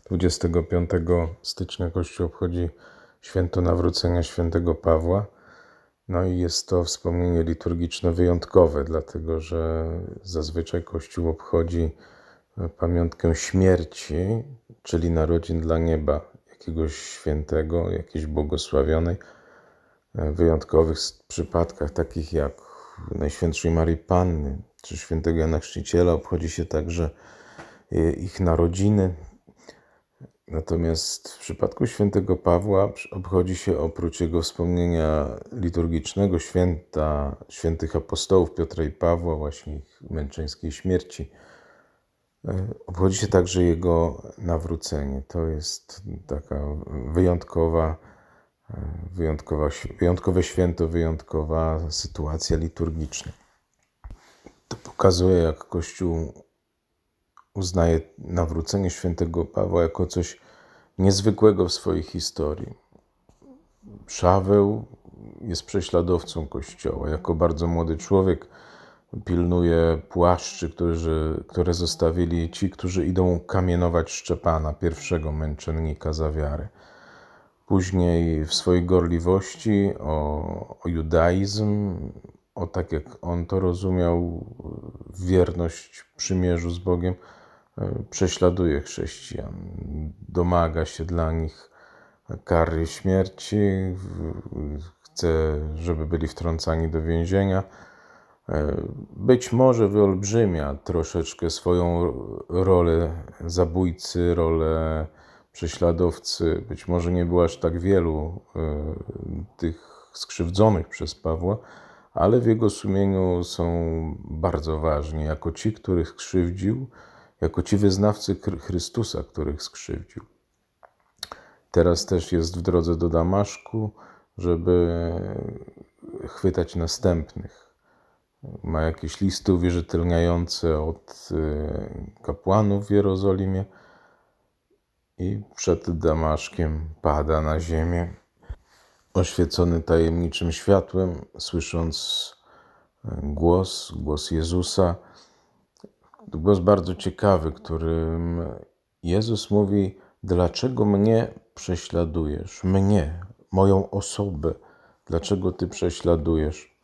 25 stycznia Kościół obchodzi święto nawrócenia świętego Pawła. No i jest to wspomnienie liturgiczne wyjątkowe, dlatego że zazwyczaj Kościół obchodzi pamiątkę śmierci, czyli narodzin dla nieba, jakiegoś świętego, jakiejś błogosławionej. W wyjątkowych przypadkach, takich jak Najświętszej Marii Panny czy świętego Jana Chrzciciela, obchodzi się także ich narodziny. Natomiast w przypadku świętego Pawła obchodzi się oprócz jego wspomnienia liturgicznego święta świętych apostołów Piotra i Pawła, właśnie ich męczeńskiej śmierci, obchodzi się także jego nawrócenie. To jest taka wyjątkowe święto, wyjątkowa sytuacja liturgiczna. To pokazuje, jak Kościół uznaje nawrócenie świętego Pawła jako coś niezwykłego w swojej historii. Szaweł jest prześladowcą Kościoła. Jako bardzo młody człowiek pilnuje płaszczy, które zostawili ci, którzy idą kamienować Szczepana, pierwszego męczennika za wiarę. Później w swojej gorliwości o judaizm, o tak jak on to rozumiał, wierność przymierzu z Bogiem, prześladuje chrześcijan, domaga się dla nich kary śmierci, chce, żeby byli wtrącani do więzienia. Być może wyolbrzymia troszeczkę swoją rolę zabójcy, rolę prześladowcy. Być może nie było aż tak wielu tych skrzywdzonych przez Pawła, ale w jego sumieniu są bardzo ważni, jako ci, których skrzywdził, jako ci wyznawcy Chrystusa, których skrzywdził. Teraz też jest w drodze do Damaszku, żeby chwytać następnych. Ma jakieś listy uwierzytelniające od kapłanów w Jerozolimie i przed Damaszkiem pada na ziemię, oświecony tajemniczym światłem, słysząc głos Jezusa. Głos bardzo ciekawy, którym Jezus mówi: dlaczego mnie prześladujesz? Mnie, moją osobę. Dlaczego Ty prześladujesz?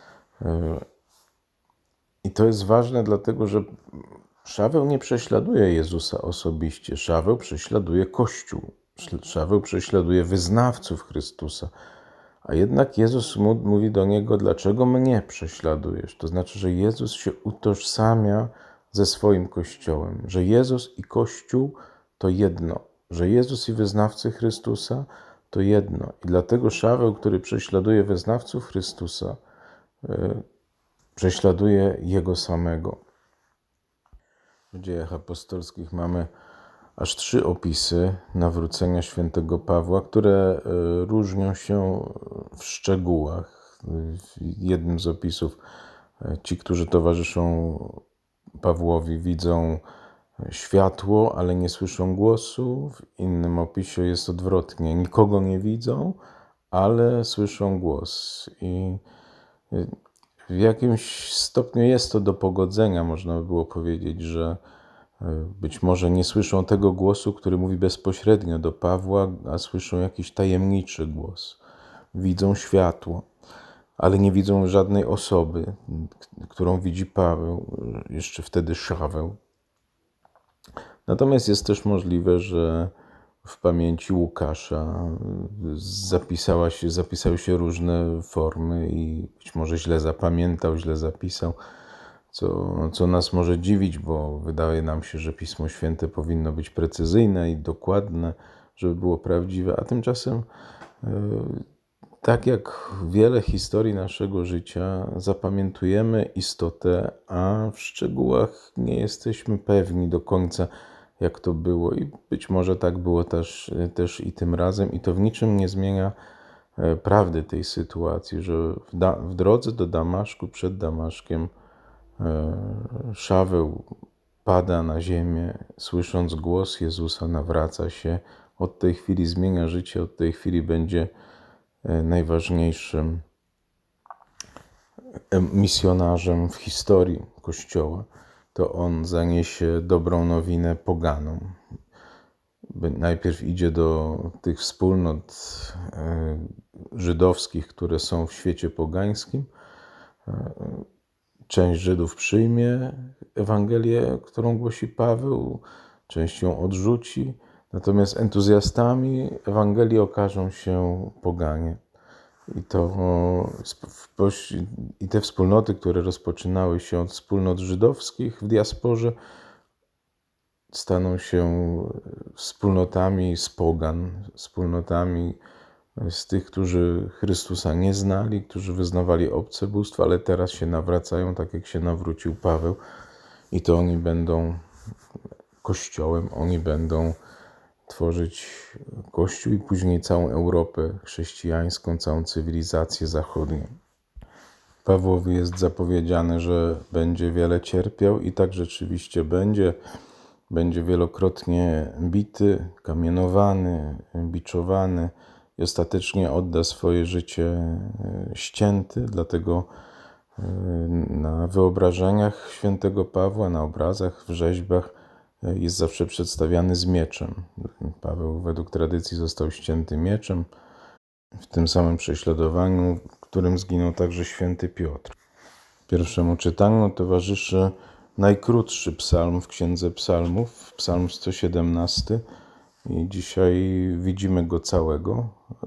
I to jest ważne, dlatego że Szaweł nie prześladuje Jezusa osobiście. Szaweł prześladuje Kościół. Szaweł prześladuje wyznawców Chrystusa. A jednak Jezus mówi do niego: dlaczego mnie prześladujesz? To znaczy, że Jezus się utożsamia ze swoim Kościołem, że Jezus i Kościół to jedno, że Jezus i wyznawcy Chrystusa to jedno. I dlatego Szaweł, który prześladuje wyznawców Chrystusa, prześladuje Jego samego. W Dziejach Apostolskich mamy aż 3 opisy nawrócenia świętego Pawła, które różnią się w szczegółach. W jednym z opisów ci, którzy towarzyszą Pawłowi, widzą światło, ale nie słyszą głosu. W innym opisie jest odwrotnie. Nikogo nie widzą, ale słyszą głos. I w jakimś stopniu jest to do pogodzenia. Można by było powiedzieć, że być może nie słyszą tego głosu, który mówi bezpośrednio do Pawła, a słyszą jakiś tajemniczy głos. Widzą światło, ale nie widzą żadnej osoby, którą widzi Paweł, jeszcze wtedy Szaweł. Natomiast jest też możliwe, że w pamięci Łukasza zapisały się różne formy i być może źle zapamiętał, źle zapisał, co nas może dziwić, bo wydaje nam się, że Pismo Święte powinno być precyzyjne i dokładne, żeby było prawdziwe, a tymczasem tak jak wiele historii naszego życia, zapamiętujemy istotę, a w szczegółach nie jesteśmy pewni do końca, jak to było. I być może tak było też i tym razem. I to w niczym nie zmienia prawdy tej sytuacji, że w drodze do Damaszku, przed Damaszkiem, Szaweł pada na ziemię, słysząc głos Jezusa, nawraca się. Od tej chwili zmienia życie, od tej chwili będzie najważniejszym misjonarzem w historii Kościoła. To on zaniesie dobrą nowinę poganom. najpierw idzie do tych wspólnot żydowskich, które są w świecie pogańskim. Część Żydów przyjmie Ewangelię, którą głosi Paweł, część ją odrzuci, natomiast entuzjastami Ewangelii okażą się poganie. I te wspólnoty, które rozpoczynały się od wspólnot żydowskich w diasporze, staną się wspólnotami z pogan, wspólnotami z tych, którzy Chrystusa nie znali, którzy wyznawali obce bóstwa, ale teraz się nawracają, tak jak się nawrócił Paweł. I to oni będą Kościołem, oni będą tworzyć Kościół i później całą Europę chrześcijańską, całą cywilizację zachodnią. Pawłowi jest zapowiedziane, że będzie wiele cierpiał i tak rzeczywiście będzie. Będzie wielokrotnie bity, kamienowany, biczowany i ostatecznie odda swoje życie ścięty. Dlatego na wyobrażeniach świętego Pawła, na obrazach, w rzeźbach jest zawsze przedstawiany z mieczem. Paweł według tradycji został ścięty mieczem w tym samym prześladowaniu, w którym zginął także święty Piotr. Pierwszemu czytaniu towarzyszy najkrótszy psalm w Księdze Psalmów, psalm 117. I dzisiaj widzimy go całego.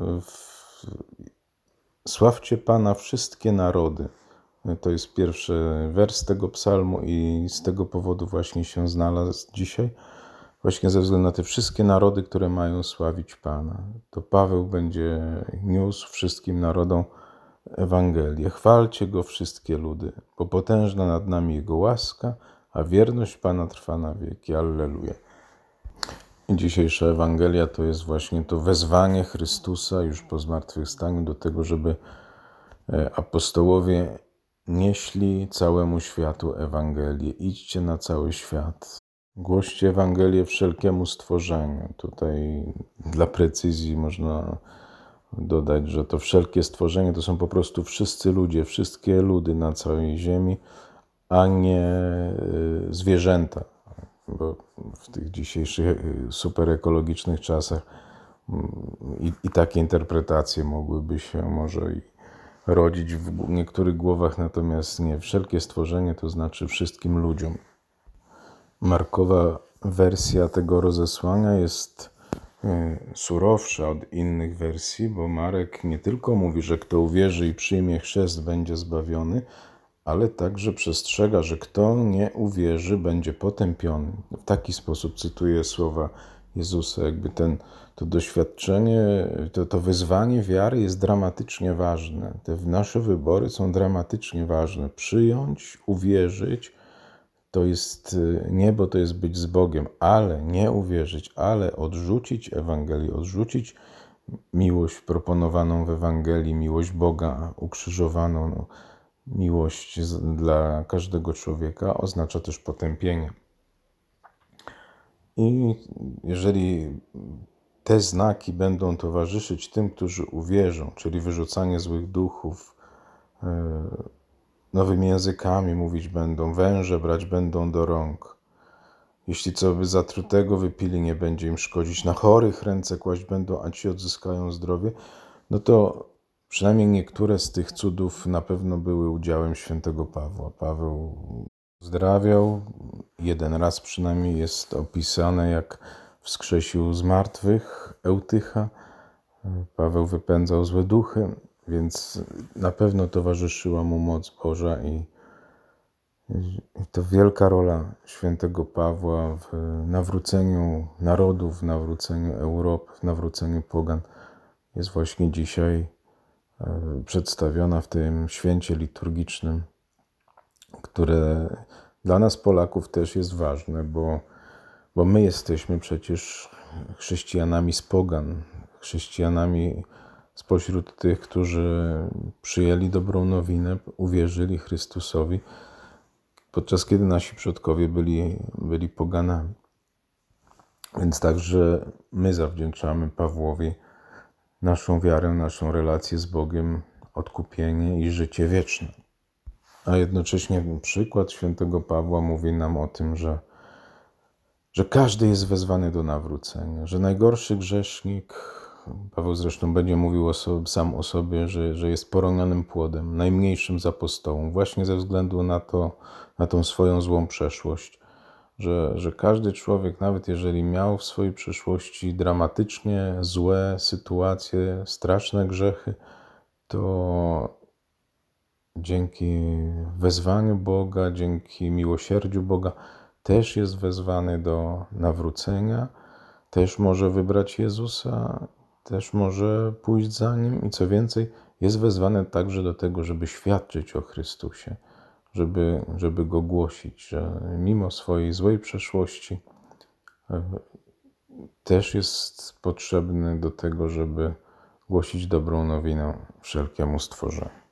Sławcie Pana wszystkie narody. To jest pierwszy wers tego psalmu i z tego powodu właśnie się znalazł dzisiaj. Właśnie ze względu na te wszystkie narody, które mają sławić Pana. To Paweł będzie niósł wszystkim narodom Ewangelię. Chwalcie Go wszystkie ludy, bo potężna nad nami Jego łaska, a wierność Pana trwa na wieki. Alleluja. I dzisiejsza Ewangelia to jest właśnie to wezwanie Chrystusa już po zmartwychwstaniu do tego, żeby apostołowie nieśli całemu światu Ewangelię. Idźcie na cały świat. Głoście Ewangelię wszelkiemu stworzeniu. Tutaj dla precyzji można dodać, że to wszelkie stworzenie to są po prostu wszyscy ludzie, wszystkie ludy na całej ziemi, a nie zwierzęta. Bo w tych dzisiejszych superekologicznych czasach i takie interpretacje mogłyby się może i rodzić w niektórych głowach, natomiast nie. Wszelkie stworzenie to znaczy wszystkim ludziom. Markowa wersja tego rozesłania jest surowsza od innych wersji, bo Marek nie tylko mówi, że kto uwierzy i przyjmie chrzest, będzie zbawiony, ale także przestrzega, że kto nie uwierzy, będzie potępiony. W taki sposób cytuję słowa Jezusa, jakby to doświadczenie, to wyzwanie wiary jest dramatycznie ważne. Te nasze wybory są dramatycznie ważne. Przyjąć, uwierzyć, to jest niebo, to jest być z Bogiem, ale nie uwierzyć, ale odrzucić Ewangelię, odrzucić miłość proponowaną w Ewangelii, miłość Boga ukrzyżowaną, miłość dla każdego człowieka, oznacza też potępienie. I jeżeli te znaki będą towarzyszyć tym, którzy uwierzą, czyli wyrzucanie złych duchów, nowymi językami mówić będą, węże brać będą do rąk. Jeśli co by zatrutego wypili, nie będzie im szkodzić. Na chorych ręce kłaść będą, a ci odzyskają zdrowie. No to przynajmniej niektóre z tych cudów na pewno były udziałem świętego Pawła. Paweł uzdrawiał, jeden raz przynajmniej jest opisane, jak wskrzesił z martwych Eutycha. Paweł wypędzał złe duchy, więc na pewno towarzyszyła mu moc Boża i to wielka rola świętego Pawła w nawróceniu narodów, w nawróceniu Europy, w nawróceniu pogan jest właśnie dzisiaj przedstawiona w tym święcie liturgicznym, które dla nas Polaków też jest ważne, bo my jesteśmy przecież chrześcijanami z pogan, chrześcijanami spośród tych, którzy przyjęli dobrą nowinę, uwierzyli Chrystusowi, podczas kiedy nasi przodkowie byli poganami. Więc także my zawdzięczamy Pawłowi naszą wiarę, naszą relację z Bogiem, odkupienie i życie wieczne. A jednocześnie przykład świętego Pawła mówi nam o tym, że że każdy jest wezwany do nawrócenia, że najgorszy grzesznik, Paweł zresztą będzie mówił sam o sobie, że jest poronionym płodem, najmniejszym z apostołów, właśnie ze względu na tą swoją złą przeszłość, że każdy człowiek, nawet jeżeli miał w swojej przeszłości dramatycznie złe sytuacje, straszne grzechy, to dzięki wezwaniu Boga, dzięki miłosierdziu Boga też jest wezwany do nawrócenia, też może wybrać Jezusa, też może pójść za Nim i co więcej, jest wezwany także do tego, żeby świadczyć o Chrystusie, żeby Go głosić, że mimo swojej złej przeszłości też jest potrzebny do tego, żeby głosić dobrą nowinę wszelkiemu stworzeniu.